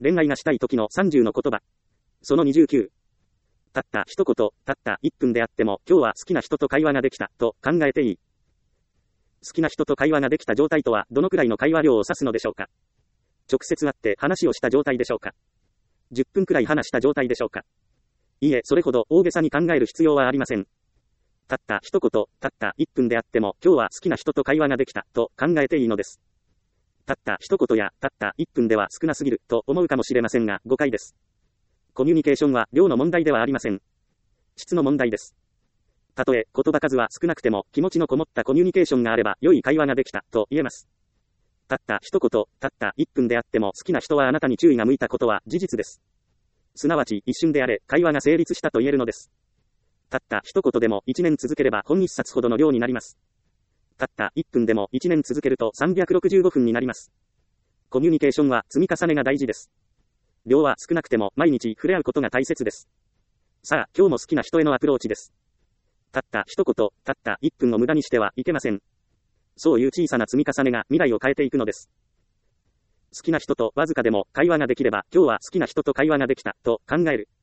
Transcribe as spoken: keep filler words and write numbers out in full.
恋愛がしたい時のさんじゅうの言葉。そのにじゅうきゅう。たった一言、たったいっぷんであっても、今日は好きな人と会話ができた、と考えていい。好きな人と会話ができた状態とは、どのくらいの会話量を指すのでしょうか。直接会って話をした状態でしょうか。じゅっぷんくらい話した状態でしょうか。いいえ、それほど大げさに考える必要はありません。たった一言、たったいっぷんであっても、今日は好きな人と会話ができた、と考えていいのです。たった一言やたったいっぷんでは少なすぎる、と思うかもしれませんが、誤解です。コミュニケーションは量の問題ではありません。質の問題です。たとえ言葉数は少なくても気持ちのこもったコミュニケーションがあれば良い会話ができたと言えます。たった一言、たったいっぷんであっても好きな人はあなたに注意が向いたことは事実です。すなわち一瞬であれ会話が成立したと言えるのです。たった一言でも一年続ければ本一冊ほどの量になります。たったいっぷんでも一年続けるとさんびゃくろくじゅうごふんになります。コミュニケーションは積み重ねが大事です。量は少なくても毎日触れ合うことが大切です。さあ、今日も好きな人へのアプローチです。たった一言、たったいっぷんを無駄にしてはいけません。そういう小さな積み重ねが未来を変えていくのです。好きな人とわずかでも会話ができれば、今日は好きな人と会話ができたと考える。